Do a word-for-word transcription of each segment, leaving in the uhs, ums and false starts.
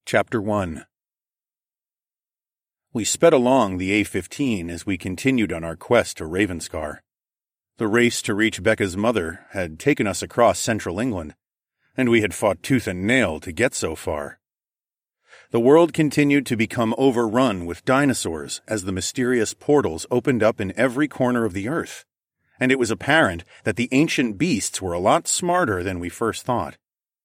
Chapter one. We sped along the A fifteen as we continued on our quest to Ravenscar. The race to reach Becca's mother had taken us across central England, and we had fought tooth and nail to get so far. The world continued to become overrun with dinosaurs as the mysterious portals opened up in every corner of the earth, and it was apparent that the ancient beasts were a lot smarter than we first thought.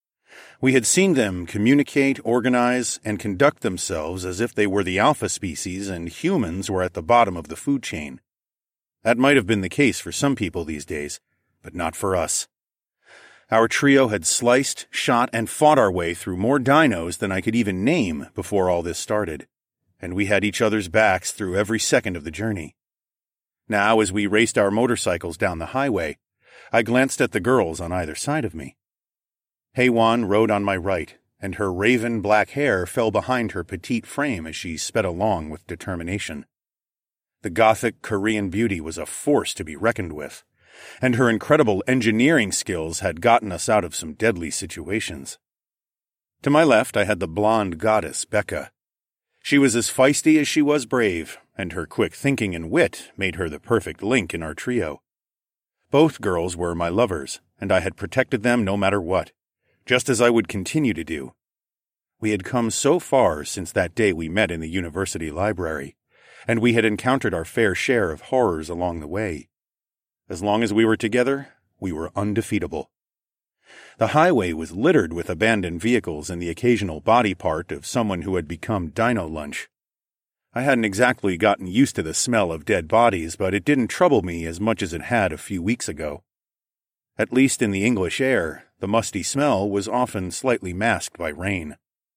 We had seen them communicate, organize, and conduct themselves as if they were the alpha species and humans were at the bottom of the food chain. That might have been the case for some people these days, but not for us. Our trio had sliced, shot, and fought our way through more dinos than I could even name before all this started, and we had each other's backs through every second of the journey. Now, as we raced our motorcycles down the highway, I glanced at the girls on either side of me. Heywan rode on my right, and her raven black hair fell behind her petite frame as she sped along with determination. The gothic Korean beauty was a force to be reckoned with, and her incredible engineering skills had gotten us out of some deadly situations. To my left, I had the blonde goddess, Becca. She was as feisty as she was brave, and her quick thinking and wit made her the perfect link in our trio. Both girls were my lovers, and I had protected them no matter what, just as I would continue to do. We had come so far since that day we met in the university library, and we had encountered our fair share of horrors along the way. As long as we were together, we were undefeatable. The highway was littered with abandoned vehicles and the occasional body part of someone who had become dino lunch. I hadn't exactly gotten used to the smell of dead bodies, but it didn't trouble me as much as it had a few weeks ago. At least in the English air, the musty smell was often slightly masked by rain.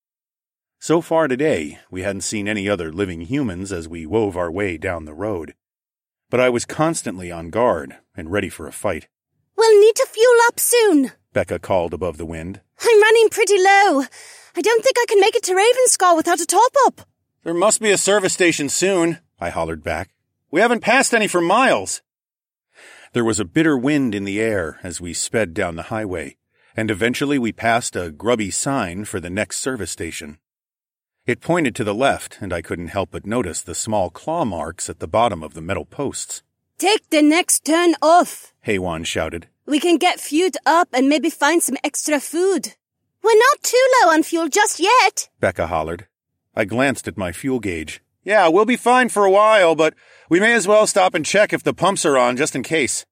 So far today, we hadn't seen any other living humans as we wove our way down the road. But I was constantly on guard and ready for a fight. We'll need to fuel up soon, Becca called above the wind. I'm running pretty low. I don't think I can make it to Ravenscar without a top-up. There must be a service station soon, I hollered back. We haven't passed any for miles. There was a bitter wind in the air as we sped down the highway, and eventually we passed a grubby sign for the next service station. It pointed to the left, and I couldn't help but notice the small claw marks at the bottom of the metal posts. Take the next turn off, Heywan shouted. We can get fueled up and maybe find some extra food. We're not too low on fuel just yet, Becca hollered. I glanced at my fuel gauge. Yeah, we'll be fine for a while, but we may as well stop and check if the pumps are on just in case.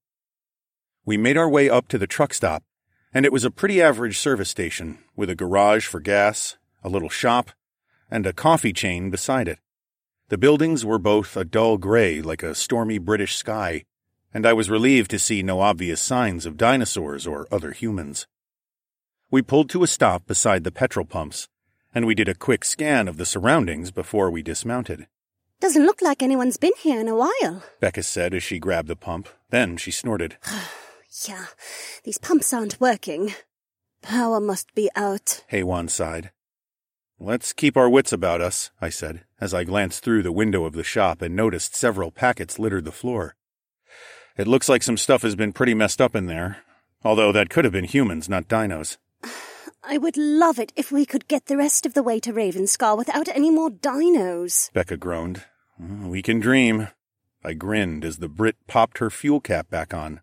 We made our way up to the truck stop, and it was a pretty average service station, with a garage for gas, a little shop, and a coffee chain beside it. The buildings were both a dull gray like a stormy British sky, and I was relieved to see no obvious signs of dinosaurs or other humans. We pulled to a stop beside the petrol pumps, and we did a quick scan of the surroundings before we dismounted. Doesn't look like anyone's been here in a while, Becca said as she grabbed the pump. Then she snorted. Yeah, these pumps aren't working. Power must be out, Heywan sighed. Let's keep our wits about us, I said, as I glanced through the window of the shop and noticed several packets littered the floor. It looks like some stuff has been pretty messed up in there, although that could have been humans, not dinos. I would love it if we could get the rest of the way to Ravenscar without any more dinos, Becca groaned. We can dream. I grinned as the Brit popped her fuel cap back on.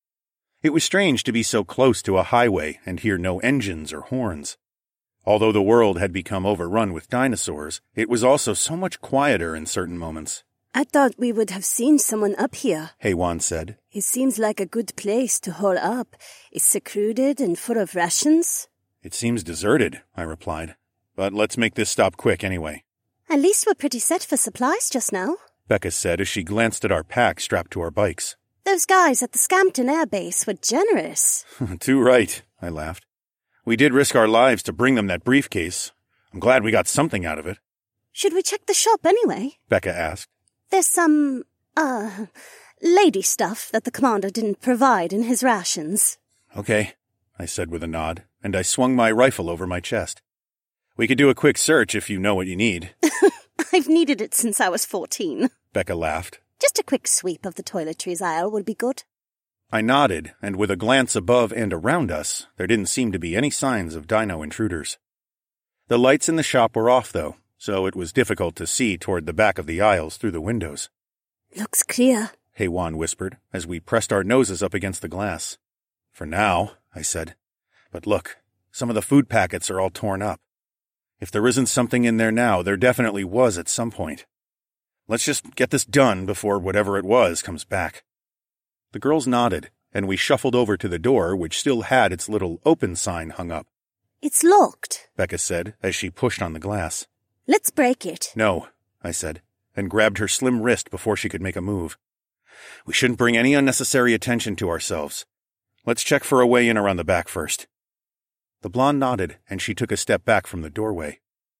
It was strange to be so close to a highway and hear no engines or horns. Although the world had become overrun with dinosaurs, it was also so much quieter in certain moments. I thought we would have seen someone up here, Heywan said. It seems like a good place to hole up. It's secluded and full of rations. It seems deserted, I replied. But let's make this stop quick anyway. At least we're pretty set for supplies just now, Becca said as she glanced at our pack strapped to our bikes. Those guys at the Scampton Air Base were generous. Too right, I laughed. We did risk our lives to bring them that briefcase. I'm glad we got something out of it. Should we check the shop anyway? Becca asked. There's some, uh, lady stuff that the commander didn't provide in his rations. Okay, I said with a nod, and I swung my rifle over my chest. We could do a quick search if you know what you need. I've needed it since I was fourteen. Becca laughed. Just a quick sweep of the toiletries aisle would be good. I nodded, and with a glance above and around us, there didn't seem to be any signs of dino intruders. The lights in the shop were off, though, so it was difficult to see toward the back of the aisles through the windows. Looks clear, Heywan whispered as we pressed our noses up against the glass. For now, I said. But look, some of the food packets are all torn up. If there isn't something in there now, there definitely was at some point. Let's just get this done before whatever it was comes back. The girls nodded, and we shuffled over to the door, which still had its little open sign hung up. It's locked, Becca said as she pushed on the glass. Let's break it. No, I said, and grabbed her slim wrist before she could make a move. We shouldn't bring any unnecessary attention to ourselves. Let's check for a way in around the back first. The blonde nodded, and she took a step back from the doorway.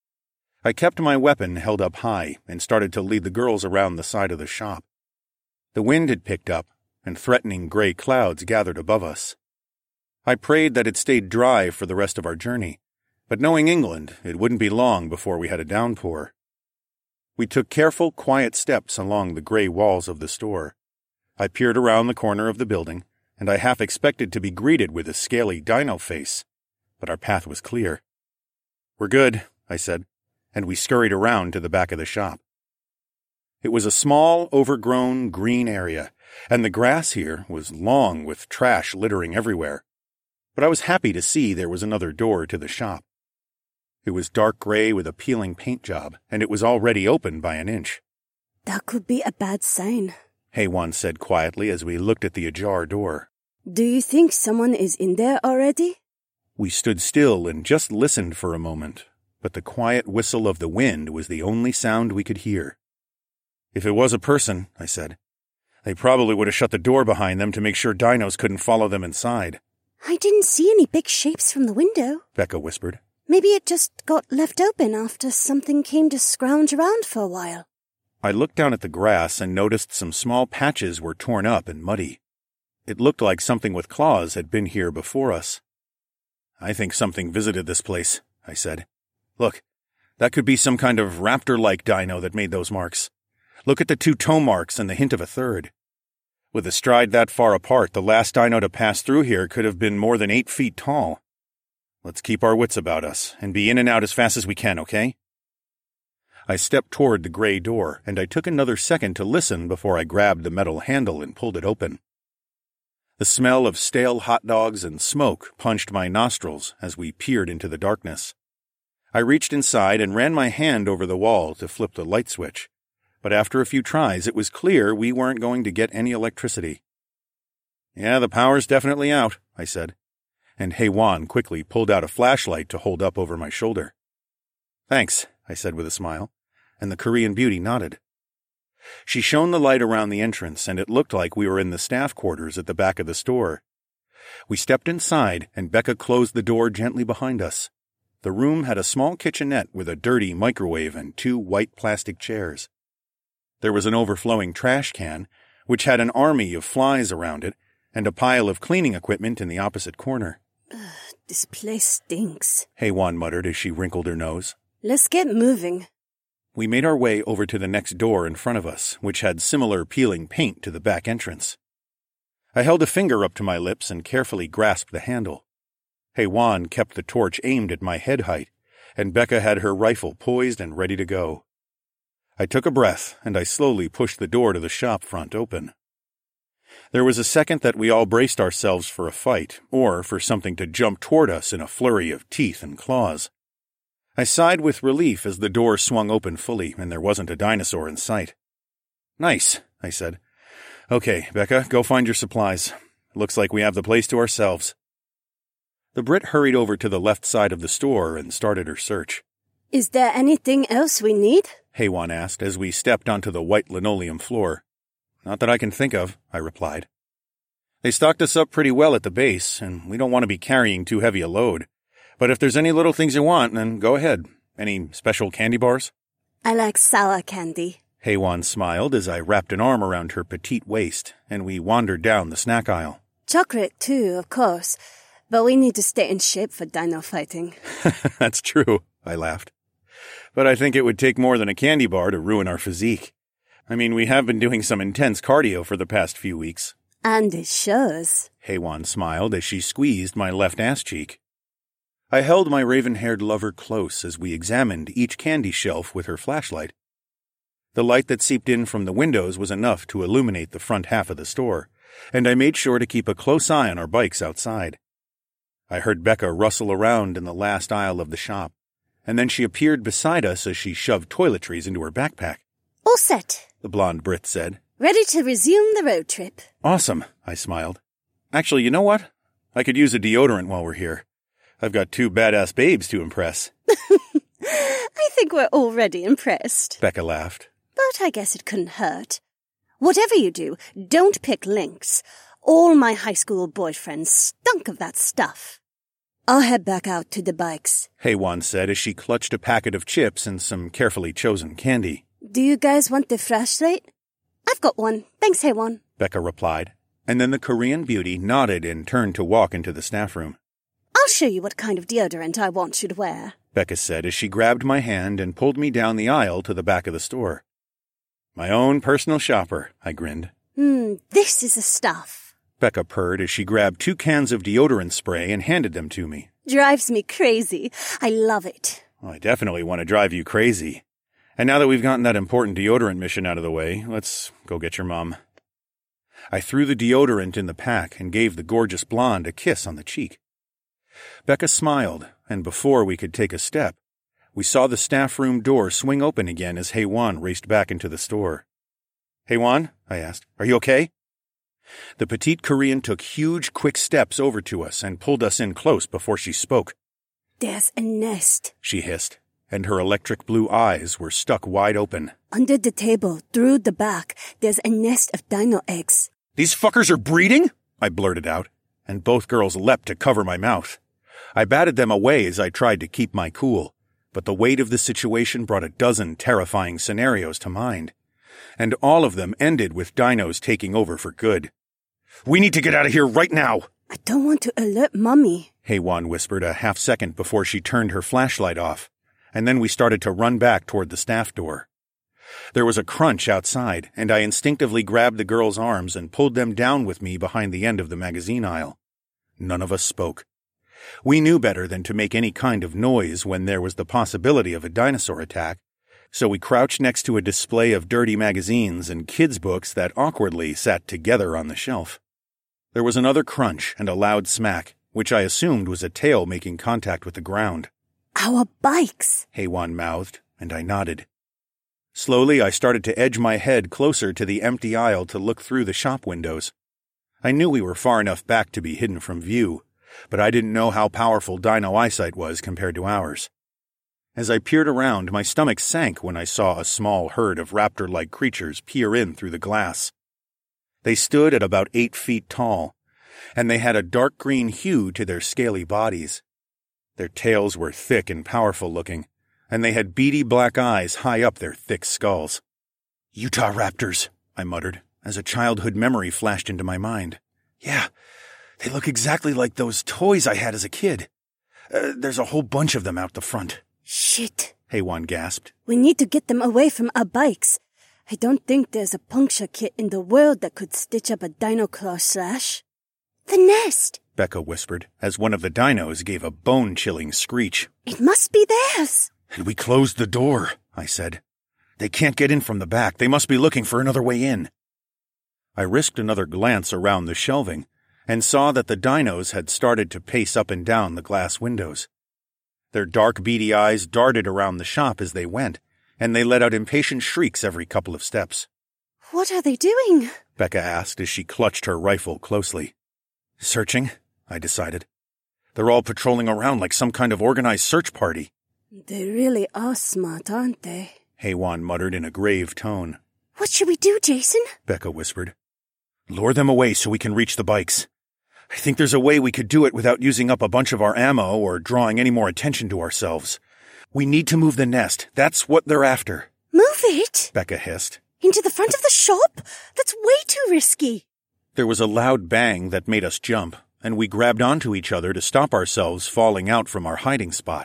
I kept my weapon held up high and started to lead the girls around the side of the shop. The wind had picked up, and threatening gray clouds gathered above us. I prayed that it stayed dry for the rest of our journey, but knowing England, it wouldn't be long before we had a downpour. We took careful, quiet steps along the gray walls of the store. I peered around the corner of the building, and I half expected to be greeted with a scaly dino face, but our path was clear. We're good, I said, and we scurried around to the back of the shop. It was a small, overgrown, green area, and the grass here was long with trash littering everywhere. But I was happy to see there was another door to the shop. It was dark gray with a peeling paint job, and it was already open by an inch. That could be a bad sign, Heywan said quietly as we looked at the ajar door. Do you think someone is in there already? We stood still and just listened for a moment, but the quiet whistle of the wind was the only sound we could hear. If it was a person, I said, they probably would have shut the door behind them to make sure dinos couldn't follow them inside. I didn't see any big shapes from the window, Becca whispered. Maybe it just got left open after something came to scrounge around for a while. I looked down at the grass and noticed some small patches were torn up and muddy. It looked like something with claws had been here before us. I think something visited this place, I said. Look, that could be some kind of raptor-like dino that made those marks. Look at the two toe marks and the hint of a third. With a stride that far apart, the last dino to pass through here could have been more than eight feet tall. Let's keep our wits about us and be in and out as fast as we can, okay? I stepped toward the gray door, and I took another second to listen before I grabbed the metal handle and pulled it open. The smell of stale hot dogs and smoke punched my nostrils as we peered into the darkness. I reached inside and ran my hand over the wall to flip the light switch, but after a few tries it was clear we weren't going to get any electricity. Yeah, the power's definitely out, I said, and Heywan quickly pulled out a flashlight to hold up over my shoulder. Thanks, I said with a smile, and the Korean beauty nodded. She shone the light around the entrance, and it looked like we were in the staff quarters at the back of the store. We stepped inside, and Becca closed the door gently behind us. The room had a small kitchenette with a dirty microwave and two white plastic chairs. There was an overflowing trash can, which had an army of flies around it, and a pile of cleaning equipment in the opposite corner. Ugh, this place stinks, Heywan muttered as she wrinkled her nose. Let's get moving. We made our way over to the next door in front of us, which had similar peeling paint to the back entrance. I held a finger up to my lips and carefully grasped the handle. Heywan kept the torch aimed at my head height, and Becca had her rifle poised and ready to go. I took a breath, and I slowly pushed the door to the shop front open. There was a second that we all braced ourselves for a fight, or for something to jump toward us in a flurry of teeth and claws. I sighed with relief as the door swung open fully and there wasn't a dinosaur in sight. Nice, I said. Okay, Becca, go find your supplies. Looks like we have the place to ourselves. The Brit hurried over to the left side of the store and started her search. Is there anything else we need? Heywan asked as we stepped onto the white linoleum floor. Not that I can think of, I replied. They stocked us up pretty well at the base, and we don't want to be carrying too heavy a load. But if there's any little things you want, then go ahead. Any special candy bars? I like sour candy. Heywan smiled as I wrapped an arm around her petite waist, and we wandered down the snack aisle. Chocolate, too, of course. But we need to stay in shape for dino fighting. That's true, I laughed. But I think it would take more than a candy bar to ruin our physique. I mean, we have been doing some intense cardio for the past few weeks. And it shows. Heywan smiled as she squeezed my left ass cheek. I held my raven-haired lover close as we examined each candy shelf with her flashlight. The light that seeped in from the windows was enough to illuminate the front half of the store, and I made sure to keep a close eye on our bikes outside. I heard Becca rustle around in the last aisle of the shop, and then she appeared beside us as she shoved toiletries into her backpack. All set, the blonde Brit said. Ready to resume the road trip. Awesome, I smiled. Actually, you know what? I could use a deodorant while we're here. I've got two badass babes to impress. I think we're already impressed, Becca laughed. But I guess it couldn't hurt. Whatever you do, don't pick Lynx. All my high school boyfriends stunk of that stuff. I'll head back out to the bikes, Heywan said as she clutched a packet of chips and some carefully chosen candy. Do you guys want the flashlight? I've got one. Thanks, Heywan, Becca replied, and then the Korean beauty nodded and turned to walk into the staff room. I'll show you what kind of deodorant I want you to wear, Becca said as she grabbed my hand and pulled me down the aisle to the back of the store. My own personal shopper, I grinned. Hmm, this is the stuff, Becca purred as she grabbed two cans of deodorant spray and handed them to me. Drives me crazy. I love it. Well, I definitely want to drive you crazy. And now that we've gotten that important deodorant mission out of the way, let's go get your mom. I threw the deodorant in the pack and gave the gorgeous blonde a kiss on the cheek. Becca smiled, and before we could take a step, we saw the staff room door swing open again as Heywan raced back into the store. Heywan, I asked, are you okay? The petite Korean took huge, quick steps over to us and pulled us in close before she spoke. There's a nest, she hissed, and her electric blue eyes were stuck wide open. Under the table, through the back, there's a nest of dino eggs. These fuckers are breeding? I blurted out, and both girls leapt to cover my mouth. I batted them away as I tried to keep my cool, but the weight of the situation brought a dozen terrifying scenarios to mind, and all of them ended with dinos taking over for good. We need to get out of here right now! I don't want to alert Mommy, Heywan whispered a half second before she turned her flashlight off, and then we started to run back toward the staff door. There was a crunch outside, and I instinctively grabbed the girls' arms and pulled them down with me behind the end of the magazine aisle. None of us spoke. We knew better than to make any kind of noise when there was the possibility of a dinosaur attack, so we crouched next to a display of dirty magazines and kids' books that awkwardly sat together on the shelf. There was another crunch and a loud smack, which I assumed was a tail making contact with the ground. Our bikes, Heywan mouthed, and I nodded. Slowly, I started to edge my head closer to the empty aisle to look through the shop windows. I knew we were far enough back to be hidden from view, but I didn't know how powerful dino eyesight was compared to ours. As I peered around, my stomach sank when I saw a small herd of raptor-like creatures peer in through the glass. They stood at about eight feet tall, and they had a dark green hue to their scaly bodies. Their tails were thick and powerful-looking, and they had beady black eyes high up their thick skulls. Utah raptors, I muttered, as a childhood memory flashed into my mind. Yeah, they look exactly like those toys I had as a kid. Uh, there's a whole bunch of them out the front. Shit, Heywan gasped. We need to get them away from our bikes. I don't think there's a puncture kit in the world that could stitch up a dino claw slash. The nest, Becca whispered, as one of the dinos gave a bone-chilling screech. It must be theirs. And we closed the door, I said. They can't get in from the back. They must be looking for another way in. I risked another glance around the shelving and saw that the dinos had started to pace up and down the glass windows. Their dark, beady eyes darted around the shop as they went, and they let out impatient shrieks every couple of steps. What are they doing? Becca asked as she clutched her rifle closely. Searching, I decided. They're all patrolling around like some kind of organized search party. They really are smart, aren't they? Heywan muttered in a grave tone. What should we do, Jason? Becca whispered. Lure them away so we can reach the bikes. I think there's a way we could do it without using up a bunch of our ammo or drawing any more attention to ourselves. We need to move the nest. That's what they're after. Move it? Becca hissed. Into the front of the shop? That's way too risky. There was a loud bang that made us jump, and we grabbed onto each other to stop ourselves falling out from our hiding spot.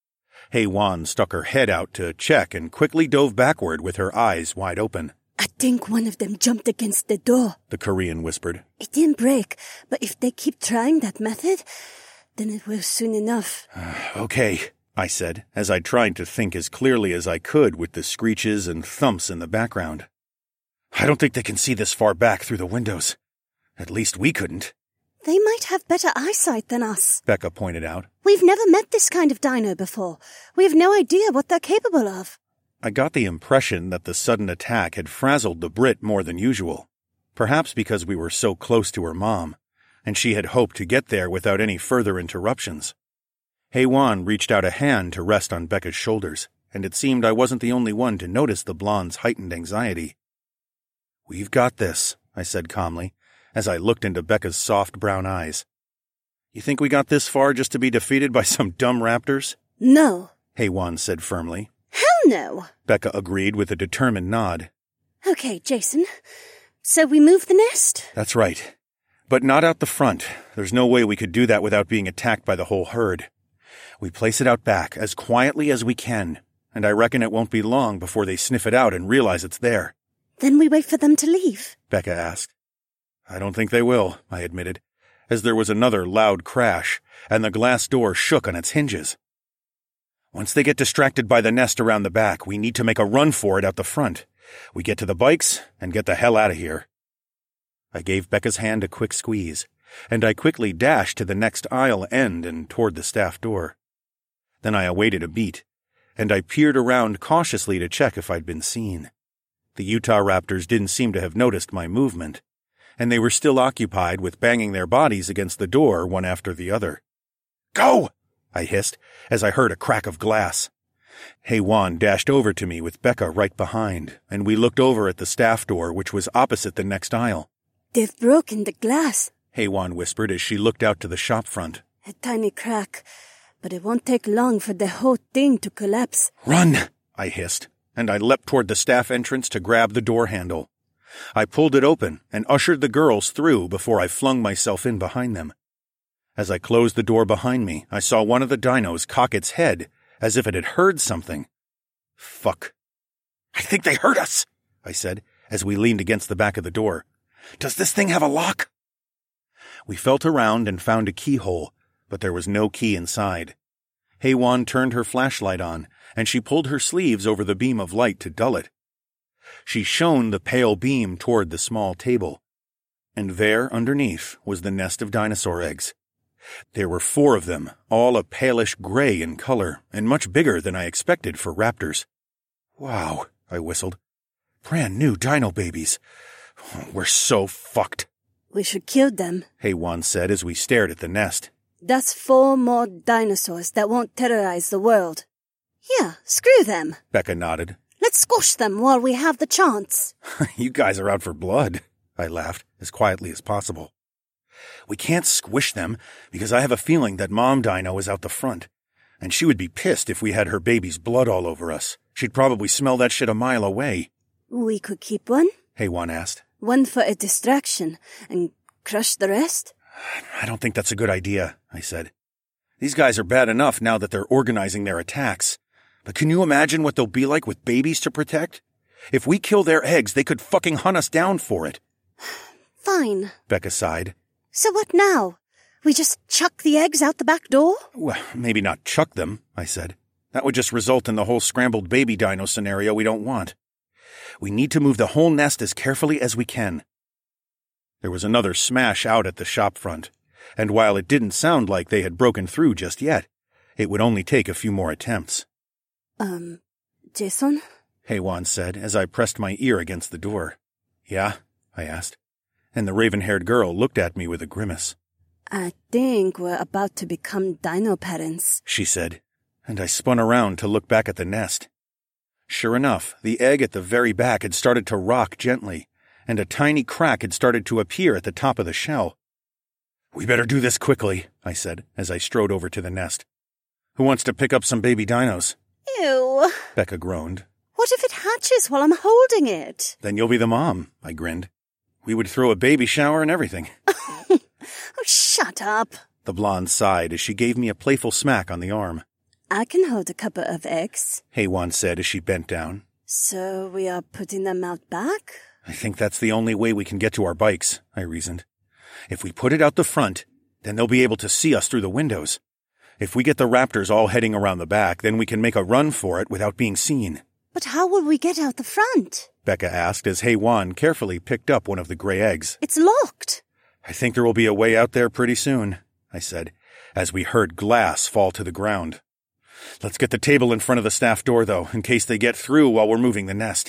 Heywan stuck her head out to check and quickly dove backward with her eyes wide open. I think one of them jumped against the door, the Korean whispered. It didn't break, but if they keep trying that method, Then it will soon enough. Uh, okay, I said, as I tried to think as clearly as I could with the screeches and thumps in the background. I don't think they can see this far back through the windows. At least we couldn't. They might have better eyesight than us, Becca pointed out. We've never met this kind of dino before. We have no idea what they're capable of. I got the impression that the sudden attack had frazzled the Brit more than usual, perhaps because we were so close to her mom, and she had hoped to get there without any further interruptions. Heywan reached out a hand to rest on Becca's shoulders, and it seemed I wasn't the only one to notice the blonde's heightened anxiety. "We've got this," I said calmly, as I looked into Becca's soft brown eyes. "You think we got this far just to be defeated by some dumb raptors?" No. Heywan said firmly. Hell no, Becca agreed with a determined nod. Okay, Jason. So we move the nest? That's right. But not out the front. There's no way we could do that without being attacked by the whole herd. We place it out back as quietly as we can, and I reckon it won't be long before they sniff it out and realize it's there. Then we wait for them to leave? Becca asked. I don't think they will, I admitted, as there was another loud crash, and the glass door shook on its hinges. Once they get distracted by the nest around the back, we need to make a run for it out the front. We get to the bikes and get the hell out of here. I gave Becca's hand a quick squeeze, and I quickly dashed to the next aisle end and toward the staff door. Then I awaited a beat, and I peered around cautiously to check if I'd been seen. The Utah Raptors didn't seem to have noticed my movement, and they were still occupied with banging their bodies against the door one after the other. Go! I hissed, as I heard a crack of glass. Heywan dashed over to me with Becca right behind, and we looked over at the staff door, which was opposite the next aisle. They've broken the glass, Heywan whispered as she looked out to the shop front. A tiny crack, but it won't take long for the whole thing to collapse. Run! I hissed, and I leapt toward the staff entrance to grab the door handle. I pulled it open and ushered the girls through before I flung myself in behind them. As I closed the door behind me, I saw one of the dinos cock its head, as if it had heard something. Fuck. I think they heard us, I said, as we leaned against the back of the door. Does this thing have a lock? We felt around and found a keyhole, but there was no key inside. Heywan turned her flashlight on, and she pulled her sleeves over the beam of light to dull it. She shone the pale beam toward the small table, and there, underneath, was the nest of dinosaur eggs. There were four of them, all a palish gray in color, and much bigger than I expected for raptors. Wow, I whistled. Brand new dino babies. We're so fucked. We should kill them, Heywan said as we stared at the nest. That's four more dinosaurs that won't terrorize the world. Yeah, screw them. Becca nodded. Let's squash them while we have the chance. You guys are out for blood, I laughed, as quietly as possible. We can't squish them, because I have a feeling that Mom Dino is out the front, and she would be pissed if we had her baby's blood all over us. She'd probably smell that shit a mile away. We could keep one? Heywan asked. One for a distraction, and crush the rest? I don't think that's a good idea, I said. These guys are bad enough now that they're organizing their attacks. But can you imagine what they'll be like with babies to protect? If we kill their eggs, they could fucking hunt us down for it. Fine, Becca sighed. So what now? We just chuck the eggs out the back door? Well, maybe not chuck them, I said. That would just result in the whole scrambled baby dino scenario we don't want. We need to move the whole nest as carefully as we can. There was another smash out at the shop front, and while it didn't sound like they had broken through just yet, it would only take a few more attempts. Um, Jason? Heywan said as I pressed my ear against the door. Yeah? I asked, and the raven-haired girl looked at me with a grimace. I think we're about to become dino parents, she said, and I spun around to look back at the nest. Sure enough, the egg at the very back had started to rock gently, and a tiny crack had started to appear at the top of the shell. We better do this quickly, I said, as I strode over to the nest. Who wants to pick up some baby dinos? Ew, Becca groaned. What if it hatches while I'm holding it? Then you'll be the mom, I grinned. We would throw a baby shower and everything. Oh, shut up. The blonde sighed as she gave me a playful smack on the arm. I can hold a couple of eggs, Heywan said as she bent down. So we are putting them out back? I think that's the only way we can get to our bikes, I reasoned. If we put it out the front, Then they'll be able to see us through the windows. If we get the raptors all heading around the back, then we can make a run for it without being seen." "But how will we get out the front?" Becca asked as Hei-Wan carefully picked up one of the gray eggs. "It's locked." "I think there will be a way out there pretty soon," I said, as we heard glass fall to the ground. "Let's get the table in front of the staff door, though, in case they get through while we're moving the nest."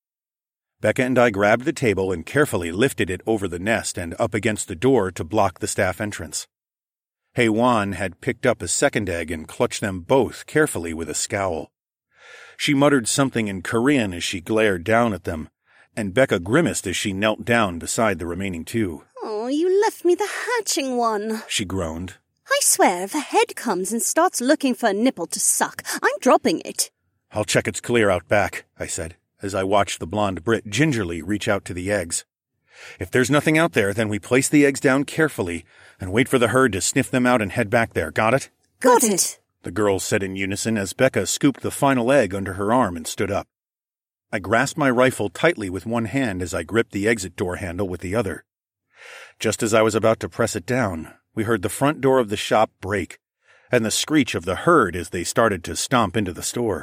Becca and I grabbed the table and carefully lifted it over the nest and up against the door to block the staff entrance. Hei-Wan had picked up a second egg and clutched them both carefully with a scowl. She muttered something in Korean as she glared down at them, and Becca grimaced as she knelt down beside the remaining two. "Oh, you left me the hatching one," she groaned. "I swear if a head comes and starts looking for a nipple to suck, I'm dropping it." "I'll check it's clear out back," I said, as I watched the blonde Brit gingerly reach out to the eggs. "If there's nothing out there, then we place the eggs down carefully and wait for the herd to sniff them out and head back there. Got it?" "Got it," the girls said in unison as Becca scooped the final egg under her arm and stood up. I grasped my rifle tightly with one hand as I gripped the exit door handle with the other. Just as I was about to press it down, we heard the front door of the shop break, and the screech of the herd as they started to stomp into the store.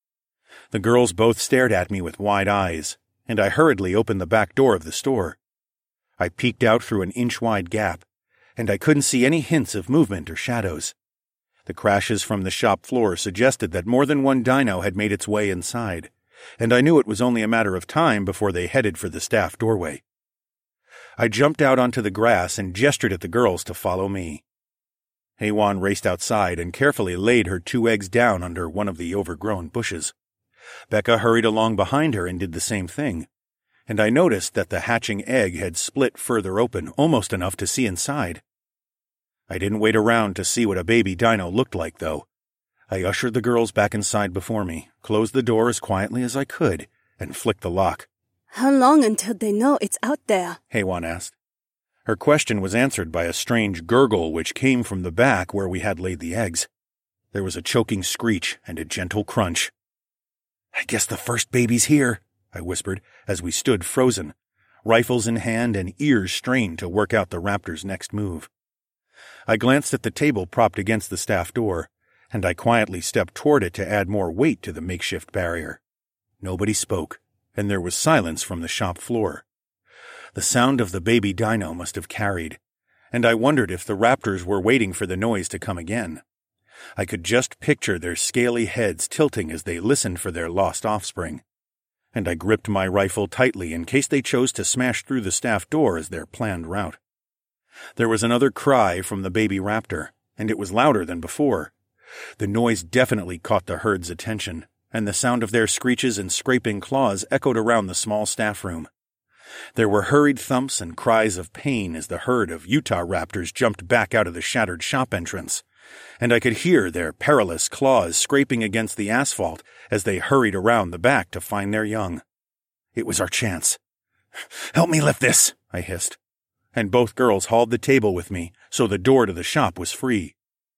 The girls both stared at me with wide eyes, and I hurriedly opened the back door of the store. I peeked out through an inch-wide gap, and I couldn't see any hints of movement or shadows. The crashes from the shop floor suggested that more than one dino had made its way inside, and I knew it was only a matter of time before they headed for the staff doorway. I jumped out onto the grass and gestured at the girls to follow me. Hei-Wan raced outside and carefully laid her two eggs down under one of the overgrown bushes. Becca hurried along behind her and did the same thing, and I noticed that the hatching egg had split further open, almost enough to see inside. I didn't wait around to see what a baby dino looked like, though. I ushered the girls back inside before me, closed the door as quietly as I could, and flicked the lock. "How long until they know it's out there?" Hei-Wan asked. Her question was answered by a strange gurgle which came from the back where we had laid the eggs. There was a choking screech and a gentle crunch. "I guess the first baby's here," I whispered as we stood frozen, rifles in hand and ears strained to work out the raptor's next move. I glanced at the table propped against the staff door, and I quietly stepped toward it to add more weight to the makeshift barrier. Nobody spoke, and there was silence from the shop floor. The sound of the baby dino must have carried, and I wondered if the raptors were waiting for the noise to come again. I could just picture their scaly heads tilting as they listened for their lost offspring, and I gripped my rifle tightly in case they chose to smash through the staff door as their planned route. There was another cry from the baby raptor, and it was louder than before. The noise definitely caught the herd's attention, and the sound of their screeches and scraping claws echoed around the small staff room. There were hurried thumps and cries of pain as the herd of Utah raptors jumped back out of the shattered shop entrance, and I could hear their perilous claws scraping against the asphalt as they hurried around the back to find their young. It was our chance. "Help me lift this," I hissed, and both girls hauled the table with me so the door to the shop was free.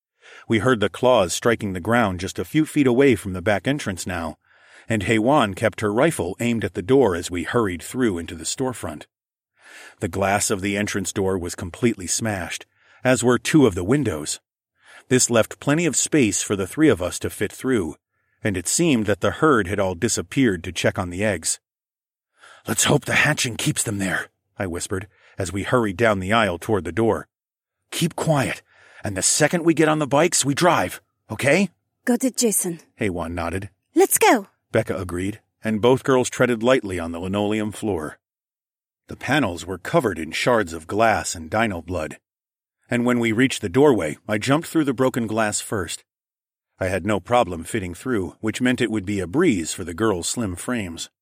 We heard the claws striking the ground just a few feet away from the back entrance now, and Hei-Wan kept her rifle aimed at the door as we hurried through into the storefront. The glass of the entrance door was completely smashed, as were two of the windows. This left plenty of space for the three of us to fit through, and it seemed that the herd had all disappeared to check on the eggs. "Let's hope the hatching keeps them there," I whispered, as we hurried down the aisle toward the door. "Keep quiet, and the second we get on the bikes, we drive, okay?" "Got it, Jason." Hei-Wan nodded. "Let's go," Becca agreed, and both girls treaded lightly on the linoleum floor. The panels were covered in shards of glass and dino blood, and when we reached the doorway, I jumped through the broken glass first. I had no problem fitting through, which meant it would be a breeze for the girls' slim frames.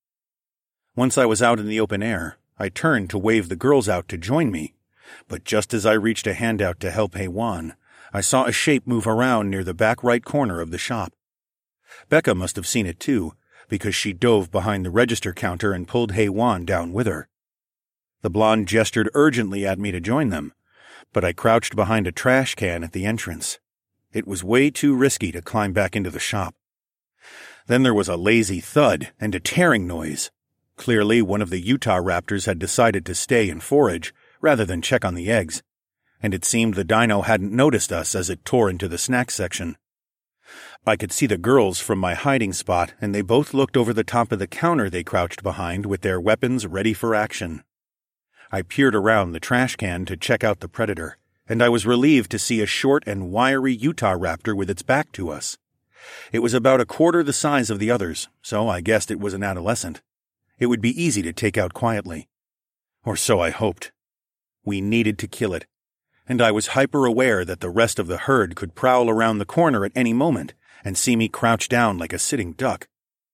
Once I was out in the open air, I turned to wave the girls out to join me, but just as I reached a hand out to help Hei-Wan, I saw a shape move around near the back right corner of the shop. Becca must have seen it too, because she dove behind the register counter and pulled Hei-Wan down with her. The blonde gestured urgently at me to join them, but I crouched behind a trash can at the entrance. It was way too risky to climb back into the shop. Then there was a lazy thud and a tearing noise. Clearly, one of the Utah raptors had decided to stay and forage, rather than check on the eggs, and it seemed the dino hadn't noticed us as it tore into the snack section. I could see the girls from my hiding spot, and they both looked over the top of the counter they crouched behind with their weapons ready for action. I peered around the trash can to check out the predator, and I was relieved to see a short and wiry Utah raptor with its back to us. It was about a quarter the size of the others, so I guessed it was an adolescent. It would be easy to take out quietly. Or so I hoped. We needed to kill it, and I was hyper-aware that the rest of the herd could prowl around the corner at any moment and see me crouch down like a sitting duck.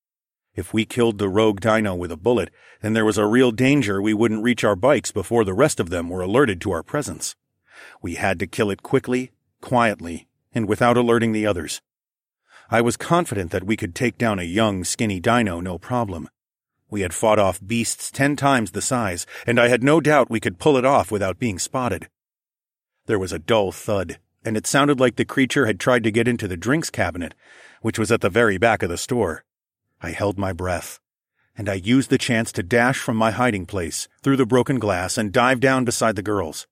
If we killed the rogue dino with a bullet, then there was a real danger we wouldn't reach our bikes before the rest of them were alerted to our presence. We had to kill it quickly, quietly, and without alerting the others. I was confident that we could take down a young, skinny dino no problem. We had fought off beasts ten times the size, and I had no doubt we could pull it off without being spotted. There was a dull thud, and it sounded like the creature had tried to get into the drinks cabinet, which was at the very back of the store. I held my breath, and I used the chance to dash from my hiding place, through the broken glass, and dive down beside the girls.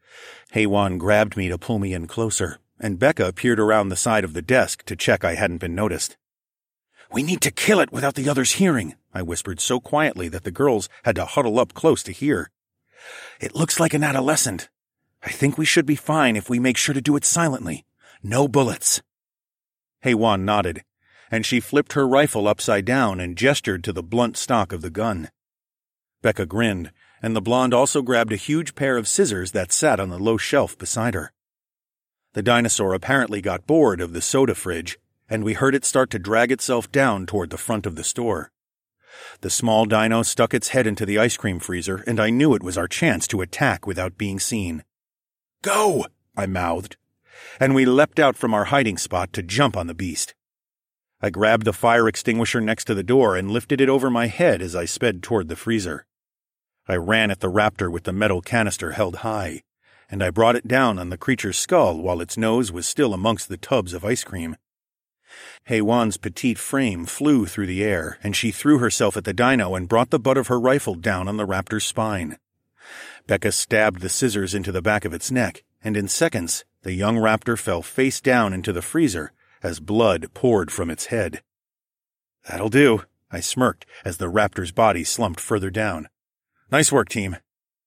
Haywan grabbed me to pull me in closer, and Becca peered around the side of the desk to check I hadn't been noticed. "We need to kill it without the others hearing," I whispered so quietly that the girls had to huddle up close to hear. "It looks like an adolescent. I think we should be fine if we make sure to do it silently. No bullets." Haywan nodded, and she flipped her rifle upside down and gestured to the blunt stock of the gun. Becca grinned, and the blonde also grabbed a huge pair of scissors that sat on the low shelf beside her. The dinosaur apparently got bored of the soda fridge, and we heard it start to drag itself down toward the front of the store. The small dino stuck its head into the ice cream freezer, and I knew it was our chance to attack without being seen. "Go!" I mouthed, and we leapt out from our hiding spot to jump on the beast. I grabbed the fire extinguisher next to the door and lifted it over my head as I sped toward the freezer. I ran at the raptor with the metal canister held high, and I brought it down on the creature's skull while its nose was still amongst the tubs of ice cream. Haywan's petite frame flew through the air, and she threw herself at the dino and brought the butt of her rifle down on the raptor's spine. Becca stabbed the scissors into the back of its neck, and in seconds, the young raptor fell face down into the freezer as blood poured from its head. "That'll do," I smirked as the raptor's body slumped further down. "Nice work, team."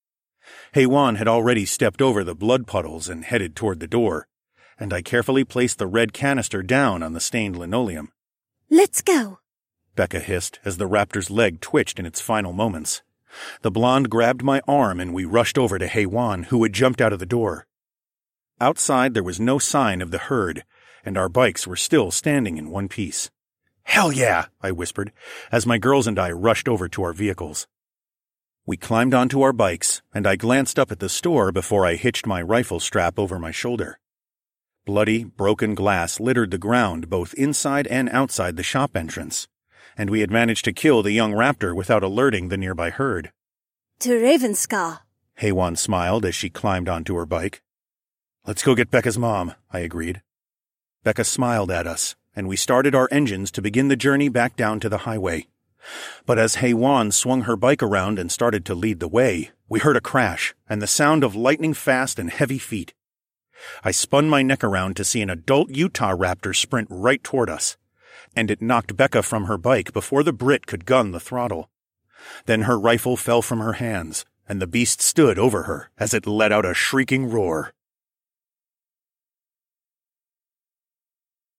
Haywan had already stepped over the blood puddles and headed toward the door, and I carefully placed the red canister down on the stained linoleum. "Let's go," Becca hissed as the raptor's leg twitched in its final moments. The blonde grabbed my arm and we rushed over to Haywan, who had jumped out of the door. Outside there was no sign of the herd, and our bikes were still standing in one piece. "Hell yeah!" I whispered, as my girls and I rushed over to our vehicles. We climbed onto our bikes, and I glanced up at the store before I hitched my rifle strap over my shoulder. Bloody, broken glass littered the ground both inside and outside the shop entrance, and we had managed to kill the young raptor without alerting the nearby herd. "To Ravenscar," Haywan smiled as she climbed onto her bike. "Let's go get Becca's mom," I agreed. Becca smiled at us, and we started our engines to begin the journey back down to the highway. But as Haywan swung her bike around and started to lead the way, we heard a crash and the sound of lightning-fast and heavy feet. I spun my neck around to see an adult Utah raptor sprint right toward us, and it knocked Becca from her bike before the Brit could gun the throttle. Then her rifle fell from her hands, and the beast stood over her as it let out a shrieking roar.